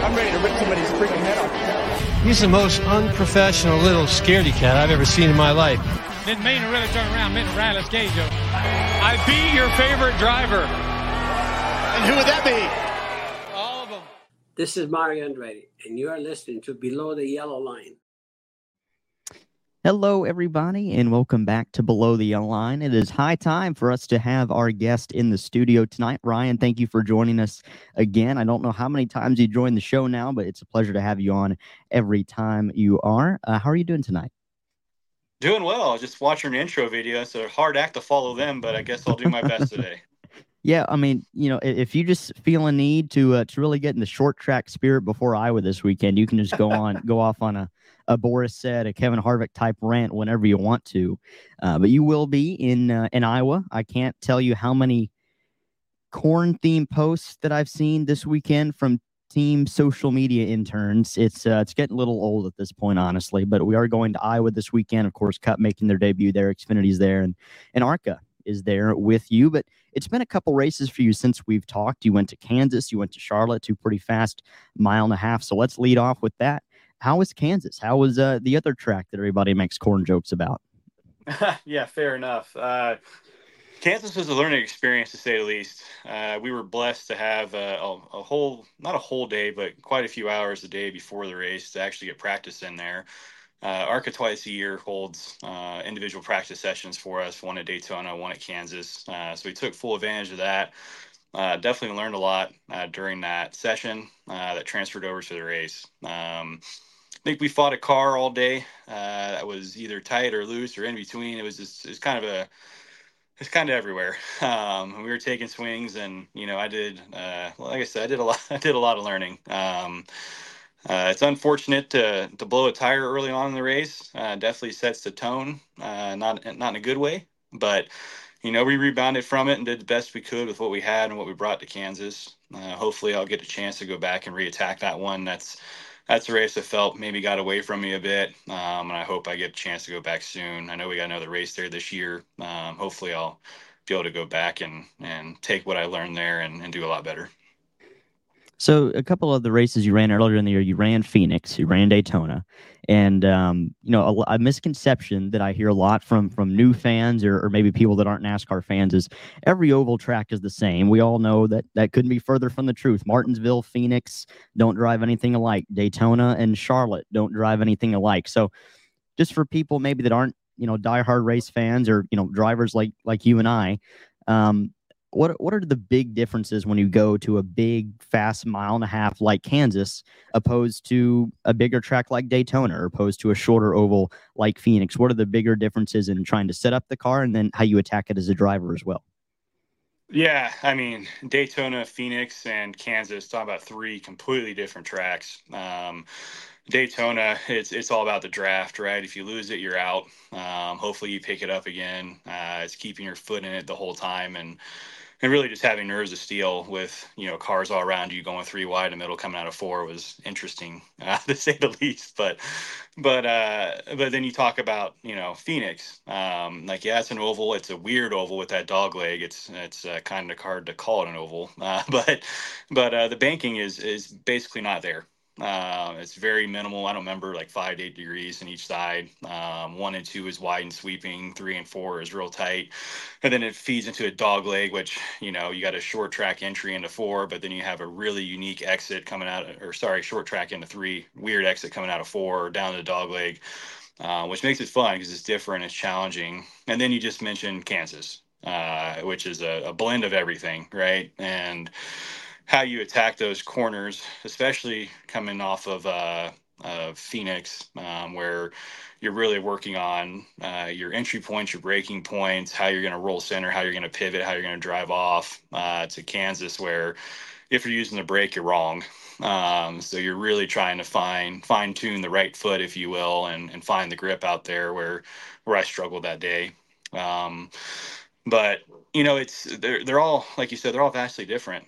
I'm ready to rip somebody's freaking head off. He's the most unprofessional little scaredy cat I've ever seen in my life. Didn't mean to really turn around, meant to rattle his cage up. I beat your favorite driver. And who would that be? All of them. This is Mario Andretti, and you are listening to Below the Yellow Line. Hello, everybody, and welcome back to Below the Yellow Line. It is high time for us to have our guest in the studio tonight. Ryan, thank you for joining us again. I don't know how many times you joined the show now, but it's a pleasure to have you on every time you are. How are you doing tonight? Doing well. Just watching an intro video. It's a hard act to follow them, but I guess I'll do my best today. Yeah, I mean, you know, if you just feel a need to really get in the short track spirit before Iowa this weekend, you can just go off on a Boris Said, a Kevin Harvick type rant whenever you want to. But you will be in Iowa. I can't tell you how many corn themed posts that I've seen this weekend from team social media interns. It's getting a little old at this point, honestly, but we are going to Iowa this weekend. Of course, Cup making their debut there, Xfinity's there, and ARCA is there with you. But it's been a couple races for you since we've talked. You went to Kansas, you went to Charlotte, 2 pretty fast mile and a half. So let's lead off with that. How was Kansas? How was the other track that everybody makes corn jokes about? Yeah, fair enough. Kansas was a learning experience, to say the least. We were blessed to have a whole, not a whole day, but quite a few hours a day before the race to actually get practice in there. ARCA twice a year holds individual practice sessions for us, one at Daytona, one at Kansas. So we took full advantage of that. Definitely learned a lot during that session that transferred over to the race. I think we fought a car all day that was either tight or loose or in between. It's kind of everywhere. We were taking swings, and I did. Like I said, I did a lot of learning. It's unfortunate to blow a tire early on in the race. Definitely sets the tone, not in a good way, but we rebounded from it and did the best we could with what we had and what we brought to Kansas. Hopefully I'll get a chance to go back and reattack that one. That's a race that felt maybe got away from me a bit, and I hope I get a chance to go back soon. I know we got another race there this year. Hopefully I'll be able to go back and take what I learned there and do a lot better. So a couple of the races you ran earlier in the year, you ran Phoenix, you ran Daytona, and a misconception that I hear a lot from new fans or maybe people that aren't NASCAR fans is every oval track is the same. We all know that couldn't be further from the truth. Martinsville, Phoenix don't drive anything alike. Daytona and Charlotte don't drive anything alike. So just for people maybe that aren't diehard race fans or drivers like you and I. What are the big differences when you go to a big, fast mile and a half like Kansas, opposed to a bigger track like Daytona, or opposed to a shorter oval like Phoenix? What are the bigger differences in trying to set up the car and then how you attack it as a driver as well? Yeah, I mean, Daytona, Phoenix, and Kansas, talking about 3 completely different tracks. Daytona, it's all about the draft, right? If you lose it, you're out. Hopefully you pick it up again. It's keeping your foot in it the whole time and really just having nerves of steel with, cars all around you going 3 wide in the middle coming out of 4 was interesting, to say the least. But then you talk about, Phoenix, it's an oval. It's a weird oval with that dog leg. It's kind of hard to call it an oval. But the banking is basically not there. It's very minimal. I don't remember, like 5 to 8 degrees in each side. 1 and 2 is wide and sweeping. 3 and 4 is real tight. And then it feeds into a dog leg, which, you got a short track entry into 4, but then you have a really unique exit coming out, short track into 3, weird exit coming out of 4 down to the dog leg, which makes it fun because it's different, it's challenging. And then you just mentioned Kansas, which is a blend of everything, right? And how you attack those corners, especially coming off of Phoenix, where you're really working on your entry points, your braking points, how you're going to roll center, how you're going to pivot, how you're going to drive off, to Kansas, where if you're using the brake, you're wrong. So you're really trying to fine tune the right foot, if you will, and find the grip out there where I struggled that day. But they're all, like you said, they're all vastly different.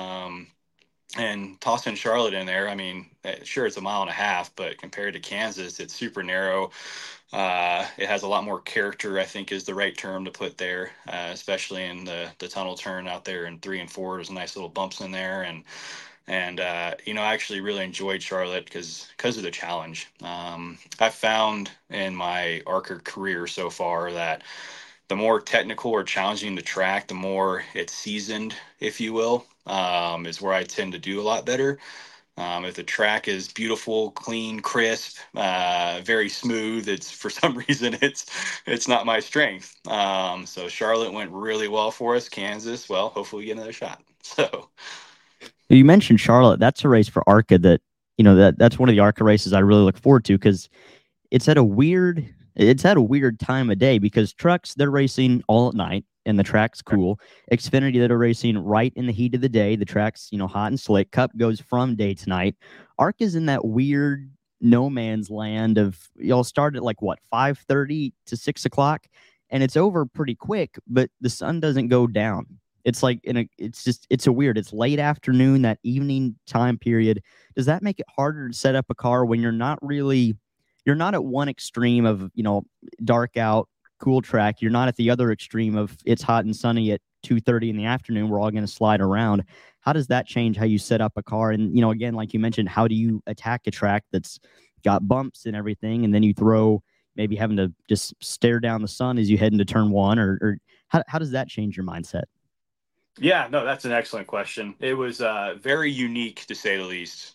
And tossing Charlotte in there, I mean, sure, it's a mile and a half, but compared to Kansas, it's super narrow. It has a lot more character, I think is the right term to put there, especially in the tunnel turn out there in 3 and 4. There's nice little bumps in there, and And, I actually really enjoyed Charlotte because of the challenge. I've found in my ARCA career so far that the more technical or challenging the track, the more it's seasoned, if you will, is where I tend to do a lot better. If the track is beautiful, clean, crisp, very smooth, it's for some reason it's not my strength. So Charlotte went really well for us. Kansas, well, hopefully we get another shot. So you mentioned Charlotte. That's a race for ARCA that that's one of the ARCA races I really look forward to because it's at a weird time of day because trucks, they're racing all at night and the track's cool. Xfinity, that are racing right in the heat of the day. The track's, hot and slick. Cup goes from day to night. ARCA's in that weird no man's land of y'all start at 5:30 to 6 o'clock and it's over pretty quick, but the sun doesn't go down. It's it's late afternoon, that evening time period. Does that make it harder to set up a car when you're not at one extreme of, dark out, cool track. You're not at the other extreme of it's hot and sunny at 2:30 in the afternoon. We're all going to slide around. How does that change how you set up a car? And, again, like you mentioned, how do you attack a track that's got bumps and everything? And then you throw maybe having to just stare down the sun as you head into turn one, or how does that change your mindset? Yeah, no, that's an excellent question. It was very unique, to say the least.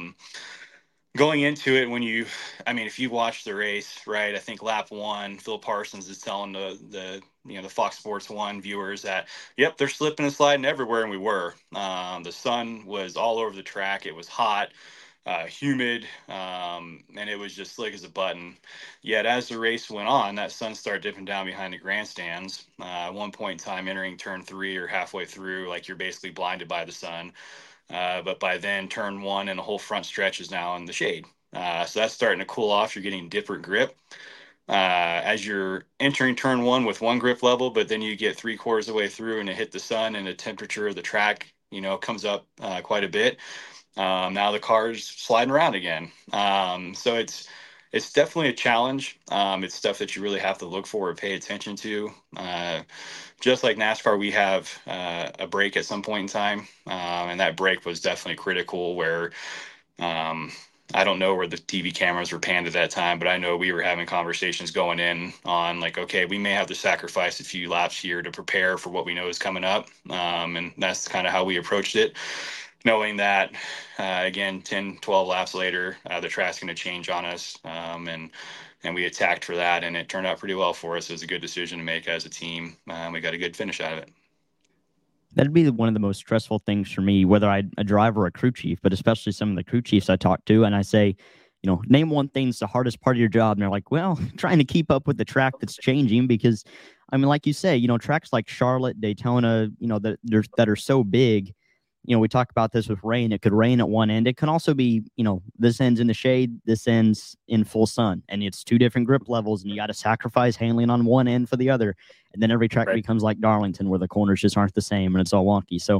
Going into it, if you watch the race, right, I think lap one, Phil Parsons is telling the Fox Sports 1 viewers that, yep, they're slipping and sliding everywhere, and we were. The sun was all over the track. It was hot, humid, and it was just slick as a button. Yet as the race went on, that sun started dipping down behind the grandstands. At one point in time, entering turn 3 or halfway through, you're basically blinded by the sun. But by then, turn 1 and the whole front stretch is now in the shade. So that's starting to cool off. You're getting different grip as you're entering turn 1 with one grip level, but then you get 3/4 of the way through and it hit the sun and the temperature of the track, comes up quite a bit. Now the car's sliding around again. So it's definitely a challenge. It's stuff that you really have to look for or pay attention to. Just like NASCAR, we have a break at some point in time, and that break was definitely critical where I don't know where the TV cameras were panned at that time, but I know we were having conversations going in on okay, we may have to sacrifice a few laps here to prepare for what we know is coming up. And that's kind of how we approached it, knowing that, again, 10, 12 laps later, the track's going to change on us. And we attacked for that, and it turned out pretty well for us. It was a good decision to make as a team. We got a good finish out of it. That'd be one of the most stressful things for me, whether I'm a driver or a crew chief, but especially some of the crew chiefs I talk to, and I say, name one thing that's the hardest part of your job. And they're like, well, trying to keep up with the track that's changing because, like you say, tracks like Charlotte, Daytona, that are so big. We talk about this with rain. It could rain at one end. It can also be, this ends in the shade, this ends in full sun. And it's two different grip levels, and you got to sacrifice handling on one end for the other. And then every track becomes like Darlington, where the corners just aren't the same and it's all wonky. So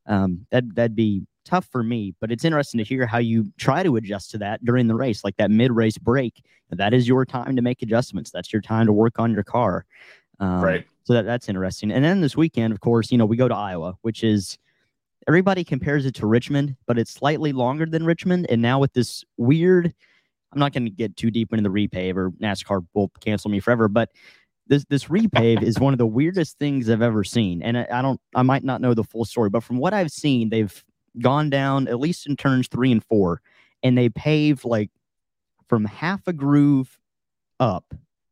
that'd be tough for me. But it's interesting to hear how you try to adjust to that during the race, like that mid-race break. That is your time to make adjustments. That's your time to work on your car. So that's interesting. And then this weekend, of course, we go to Iowa, which is, everybody compares it to Richmond, but it's slightly longer than Richmond. And now with this weird, I'm not going to get too deep into the repave or NASCAR will cancel me forever, but this repave is one of the weirdest things I've ever seen. And I might not know the full story, but from what I've seen, they've gone down at least in turns 3 and 4, and they pave from half a groove up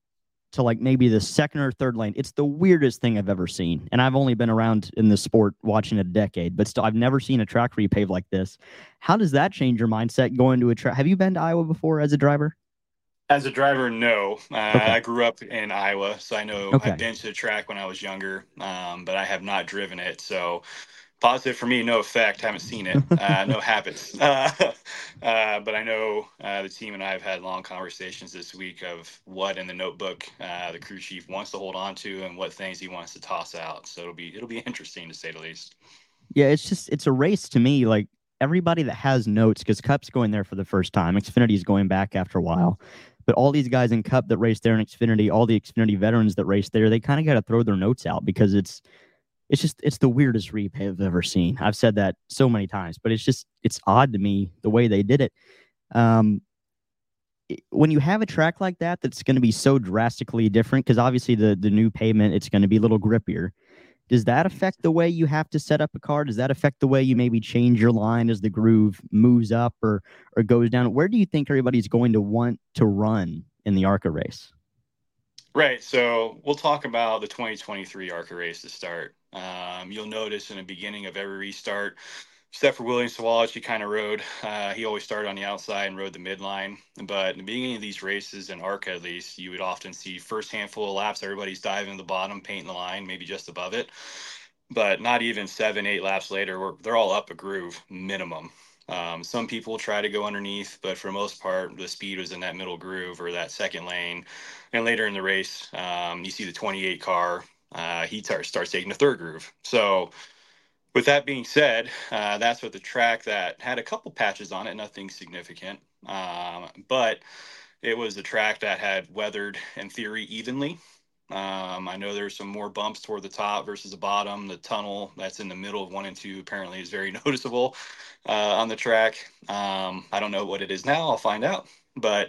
to maybe the second or third lane. It's the weirdest thing I've ever seen. And I've only been around in the sport watching a decade, but still I've never seen a track repave like this. How does that change your mindset going to a track? Have you been to Iowa before as a driver? As a driver, no. Okay. I grew up in Iowa, so I know I've been to the track when I was younger, but I have not driven it. So positive for me, no effect. Haven't seen it. No habits. But I know the team and I have had long conversations this week of what in the notebook the crew chief wants to hold on to and what things he wants to toss out. So it'll be interesting, to say the least. Yeah, it's a race to me. Everybody that has notes, because Cup's going there for the first time. Xfinity's going back after a while. But all these guys in Cup that race there in Xfinity, all the Xfinity veterans that race there, they kind of got to throw their notes out because it's it's the weirdest repave I've ever seen. I've said that so many times, but it's odd to me the way they did it. Um, when you have a track like that that's going to be so drastically different, because obviously the new pavement, it's going to be a little grippier. Does that affect the way you have to set up a car? Does that affect the way you maybe change your line as the groove moves up or goes down? Where do you think everybody's going to want to run in the ARCA race? Right. So we'll talk about the 2023 ARCA race to start. You'll notice in the beginning of every restart, except for William Sawalich, he kind of rode. He always started on the outside and rode the midline. But in the beginning of these races, in ARCA at least, you would often see first handful of laps, everybody's diving to the bottom, painting the line, maybe just above it. But not even 7, 8 laps later, they're all up a groove minimum. Some people try to go underneath, but for the most part, the speed was in that middle groove or that second lane. And later in the race, you see the 28 car, he starts taking the third groove. So with that being said, that's what the track that had a couple patches on it, nothing significant. But it was the track that had weathered, in theory, evenly. I know there's some more bumps toward the top versus the bottom. The tunnel that's in the middle of 1 and 2 apparently is very noticeable on the track. I don't know what it is now. I'll find out. But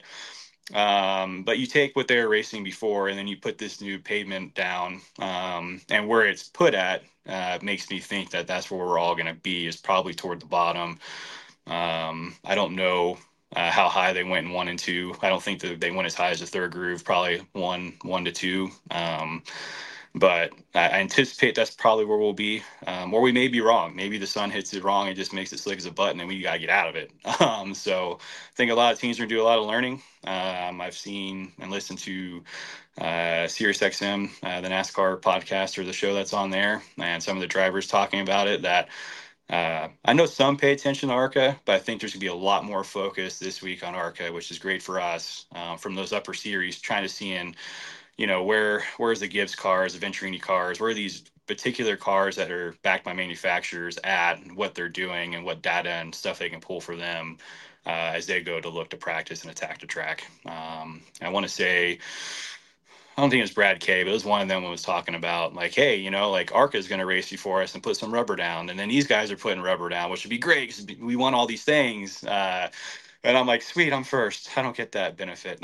you take what they were racing before, and then you put this new pavement down, and where it's put at makes me think that that's where we're all going to be, is probably toward the bottom. I don't know how high they went in 1 and 2. I don't think that they went as high as the third groove, probably 1 to 2. But I anticipate that's probably where we'll be, or we may be wrong. Maybe the sun hits it wrong and just makes it slick as a button, and we got to get out of it. So I think a lot of teams are going to do a lot of learning. I've seen and listened to SiriusXM, the NASCAR podcast, or the show that's on there, and some of the drivers talking about it. That I know some pay attention to ARCA, but I think there's going to be a lot more focus this week on ARCA, which is great for us from those upper series, trying to see in, where's the Gibbs cars, the Venturini cars, where are these particular cars that are backed by manufacturers at, and what they're doing and what data and stuff they can pull for them as they go to look to practice and attack the track. I want to say, I don't think it was Brad Kay, but it was one of them who was talking about like, hey, like ARCA is going to race you for us and put some rubber down. And then these guys are putting rubber down, which would be great because we want all these things. And I'm like, sweet, I'm first. I don't get that benefit.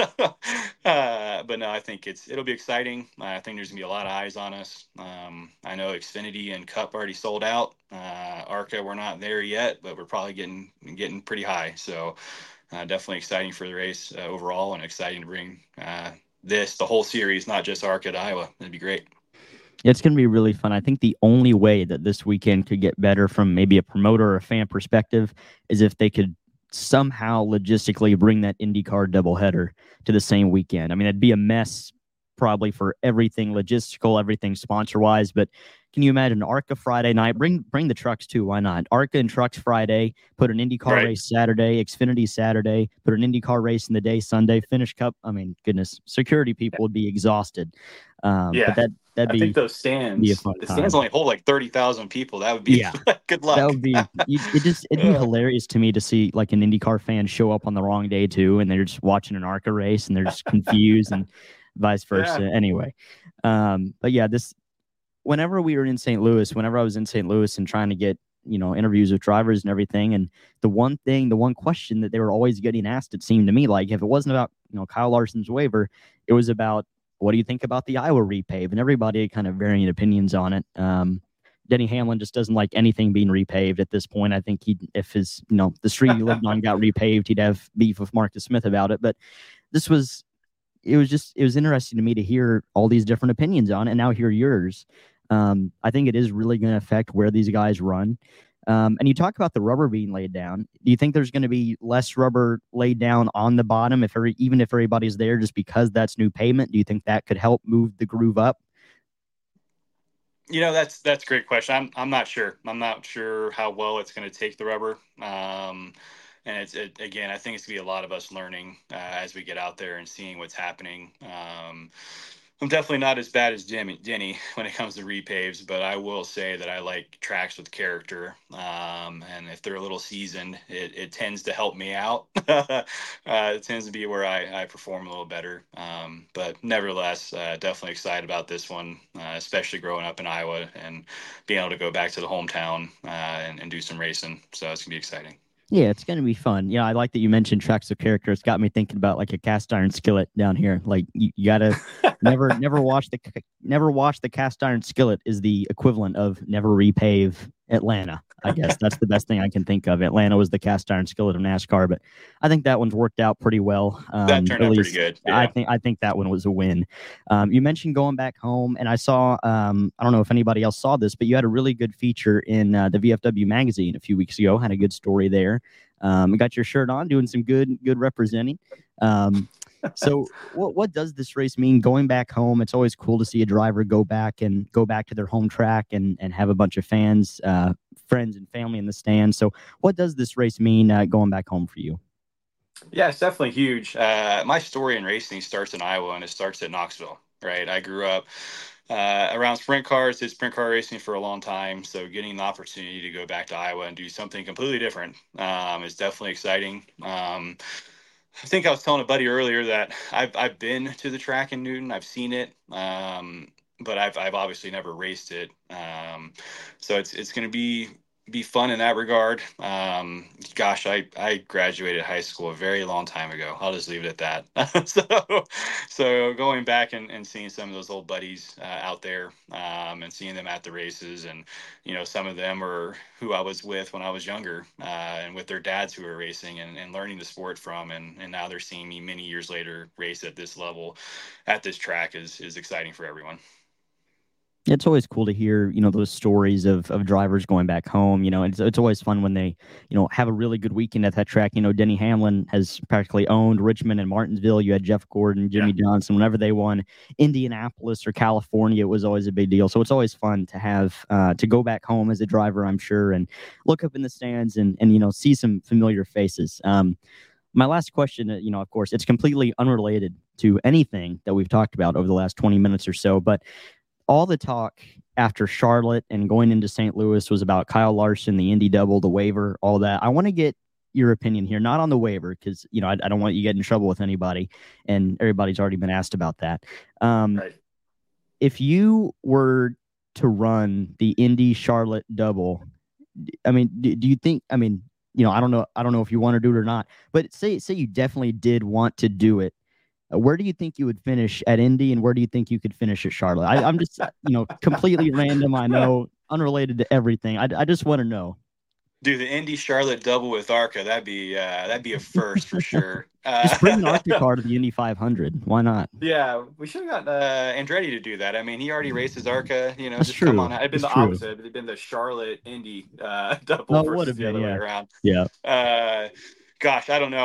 But no, I think it'll be exciting. I think there's going to be a lot of eyes on us. I know Xfinity and Cup already sold out. ARCA, we're not there yet, but we're probably getting pretty high. So definitely exciting for the race overall, and exciting to bring the whole series, not just ARCA to Iowa. It'd be great. It's going to be really fun. I think the only way that this weekend could get better from maybe a promoter or a fan perspective is if they could somehow logistically bring that IndyCar doubleheader to the same weekend. I mean, it'd be a mess probably for everything logistical, everything sponsor-wise, but can you imagine ARCA Friday night? Bring the trucks too. Why not? ARCA and trucks Friday, put an IndyCar race Saturday, Xfinity Saturday, put an IndyCar race in the day Sunday, finish Cup. I mean, goodness, security people would be exhausted. But that'd be, I think those stands, the stands only hold like 30,000 people. That would be good luck. That would be, it'd be hilarious to me to see like an IndyCar fan show up on the wrong day too, and they're just watching an ARCA race and they're just confused and vice versa. Yeah. Anyway, but yeah, whenever we were in St. Louis, whenever I was in St. Louis and trying to get, interviews with drivers and everything, and the one question that they were always getting asked, it seemed to me like, if it wasn't about, Kyle Larson's waiver, it was about, what do you think about the Iowa repave? And everybody had kind of varying opinions on it. Denny Hamlin just doesn't like anything being repaved at this point. I think if his, the street he lived on got repaved, he'd have beef with Marcus Smith about it. But it was interesting to me to hear all these different opinions on it, and now hear yours. I think it is really going to affect where these guys run. And you talk about the rubber being laid down. Do you think there's going to be less rubber laid down on the bottom, even if everybody's there, just because that's new pavement? Do you think that could help move the groove up? That's a great question. I'm not sure. I'm not sure how well it's going to take the rubber. And again, I think it's going to be a lot of us learning as we get out there and seeing what's happening. I'm definitely not as bad as Denny when it comes to repaves, but I will say that I like tracks with character. And if they're a little seasoned, it tends to help me out. It tends to be where I perform a little better. But nevertheless, definitely excited about this one, especially growing up in Iowa and being able to go back to the hometown and do some racing. So it's going to be exciting. Yeah, it's going to be fun. Yeah, I like that you mentioned tracks of character. It's got me thinking about like a cast iron skillet down here. Like you got to never watch the cast iron skillet is the equivalent of never repave Atlanta. I guess that's the best thing I can think of. Atlanta was the cast iron skillet of NASCAR, but I think that one's worked out pretty well. That turned out pretty good. Yeah. I think that one was a win. You mentioned going back home, and I saw I don't know if anybody else saw this, but you had a really good feature in the VFW magazine a few weeks ago. Had a good story there. Got your shirt on, doing some good representing. So what does this race mean going back home? It's always cool to see a driver go back to their home track and have a bunch of fans, friends and family in the stands. So what does this race mean going back home for you? Yeah, it's definitely huge. My story in racing starts in Iowa, and it starts at Knoxville, right? I grew up around sprint cars, did sprint car racing for a long time. So getting the opportunity to go back to Iowa and do something completely different is definitely exciting. I think I was telling a buddy earlier that I've been to the track in Newton. I've seen it, but I've obviously never raced it. So it's going to be fun in that regard. Gosh, I graduated high school a very long time ago. I'll just leave it at that. So going back and seeing some of those old buddies out there and seeing them at the races, and some of them are who I was with when I was younger and with their dads who were racing and learning the sport from, and now they're seeing me many years later race at this level at this track is exciting for everyone. It's always cool to hear, those stories of drivers going back home. It's always fun when they, have a really good weekend at that track. Denny Hamlin has practically owned Richmond and Martinsville. You had Jeff Gordon, Jimmy Johnson. Whenever they won Indianapolis or California, it was always a big deal. So it's always fun to have to go back home as a driver, I'm sure, and look up in the stands and see some familiar faces. My last question, of course, it's completely unrelated to anything that we've talked about over the last 20 minutes or so, but all the talk after Charlotte and going into St. Louis was about Kyle Larson, the Indy double, the waiver, all that. I want to get your opinion here, not on the waiver, because, I don't want you to get in trouble with anybody, and everybody's already been asked about that. Right. If you were to run the Indy Charlotte double, do you think, I don't know if you want to do it or not, but say you definitely did want to do it. Where do you think you would finish at Indy, and where do you think you could finish at Charlotte? I'm just, completely random. I know, unrelated to everything. I just want to know. Do the Indy Charlotte double with ARCA. That'd be a first for sure. Just bring an ARCA car to the Indy 500. Why not? Yeah, we should have got Andretti to do that. He already races ARCA. That's just true. Come on. It'd been the opposite. It'd been the Charlotte Indy double versus the other way around. Yeah. Gosh, I don't know.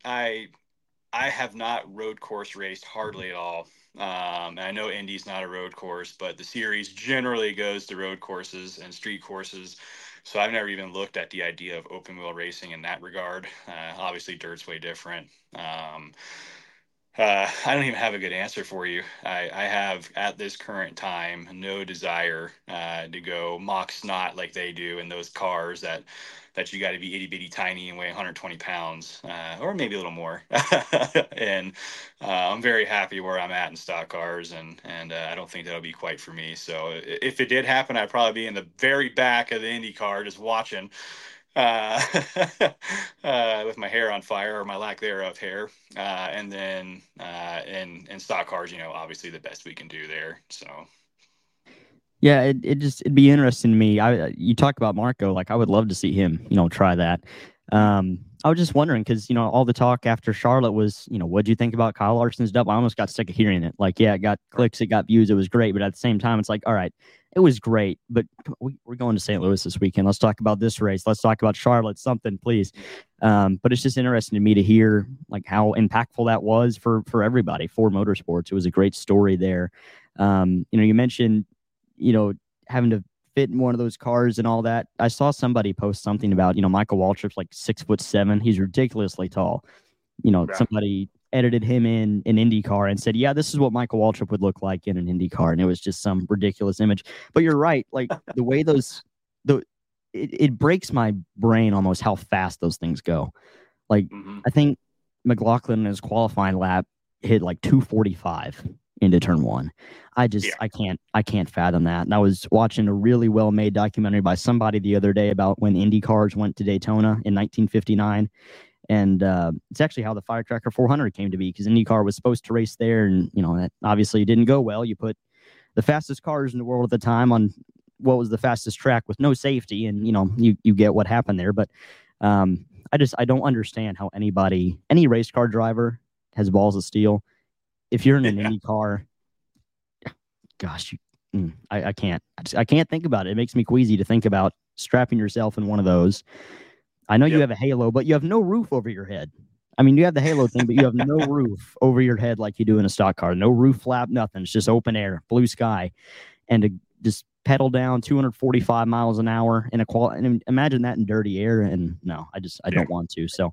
I have not road course raced hardly at all. And I know Indy's not a road course, but the series generally goes to road courses and street courses. So I've never even looked at the idea of open wheel racing in that regard. Obviously, dirt's way different. I don't even have a good answer for you. I have, at this current time, no desire to go mock snot like they do in those cars that you got to be itty bitty tiny and weigh 120 pounds, or maybe a little more. And I'm very happy where I'm at in stock cars, and I don't think that'll be quite for me. So if it did happen, I'd probably be in the very back of the Indy car just watching with my hair on fire, or my lack thereof hair. And then in stock cars, obviously the best we can do there. So. Yeah, it'd be interesting to me. You talk about Marco, like I would love to see him, try that. I was just wondering because, all the talk after Charlotte was, what'd you think about Kyle Larson's double? I almost got sick of hearing it. Like, yeah, it got clicks, it got views, it was great. But at the same time, it's like, all right, it was great. But we're going to St. Louis this weekend. Let's talk about this race. Let's talk about Charlotte, something, please. But it's just interesting to me to hear like how impactful that was for everybody, for motorsports. It was a great story there. You mentioned, having to fit in one of those cars and all that. I saw somebody post something about, Michael Waltrip's like 6'7". He's ridiculously tall. Yeah. Somebody edited him in an IndyCar and said, yeah, this is what Michael Waltrip would look like in an IndyCar. And it was just some ridiculous image. But you're right. Like the way it breaks my brain almost how fast those things go. Like I think McLaughlin in his qualifying lap hit like 245 into turn one. I can't fathom that. And I was watching a really well-made documentary by somebody the other day about when Indy cars went to Daytona in 1959. And it's actually how the Firecracker 400 came to be, because IndyCar was supposed to race there. And, that obviously didn't go well. You put the fastest cars in the world at the time on what was the fastest track with no safety. And, you get what happened there. But I don't understand how any race car driver has balls of steel. If you're in an Indy car, gosh, I can't. I can't think about it. It makes me queasy to think about strapping yourself in one of those. I know you have a halo, but you have no roof over your head. I mean, you have the halo thing, but you have no roof over your head like you do in a stock car. No roof flap, nothing. It's just open air, blue sky, and to just pedal down 245 miles an hour in and imagine that in dirty air. And no, I don't want to. So,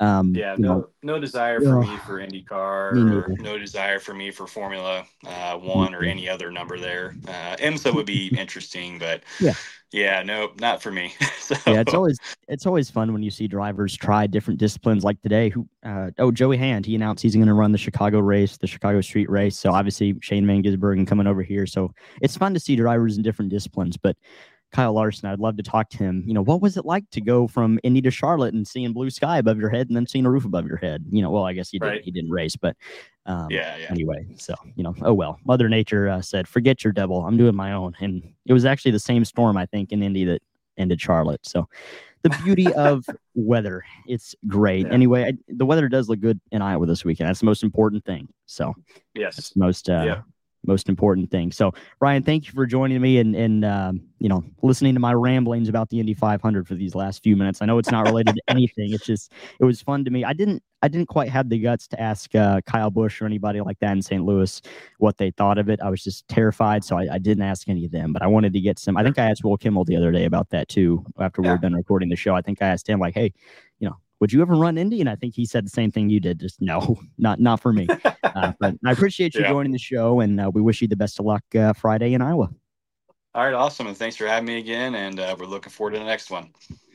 no desire for me for IndyCar, or no desire for me for Formula One or any other number there. IMSA would be interesting, but no, not for me. So. Yeah, it's always fun when you see drivers try different disciplines. Like today, Joey Hand, he announced he's going to run the Chicago race, the Chicago Street Race. So obviously Shane Van Gisbergen coming over here. So it's fun to see drivers in different disciplines. But Kyle Larson, I'd love to talk to him. What was it like to go from Indy to Charlotte and seeing blue sky above your head and then seeing a roof above your head? Well, I guess he didn't race, but anyway, so, oh well. Mother Nature said, forget your devil. I'm doing my own. And it was actually the same storm, I think, in Indy that ended Charlotte. So the beauty of weather, it's great. Yeah. Anyway, the weather does look good in Iowa this weekend. That's the most important thing. So yes, that's the most important thing. So Ryan, thank you for joining me and listening to my ramblings about the Indy 500 for these last few minutes. I know it's not related to anything. It's just, it was fun to me. I didn't quite have the guts to ask Kyle Busch or anybody like that in St. Louis what they thought of it. I was just terrified. So I didn't ask any of them, but I wanted to get some. I think I asked Will Kimmel the other day about that too. After we were done recording the show, I think I asked him like, hey, would you ever run Indy? And I think he said the same thing you did. Just no, not for me. But I appreciate you joining the show, and we wish you the best of luck Friday in Iowa. All right, awesome. And thanks for having me again. And we're looking forward to the next one.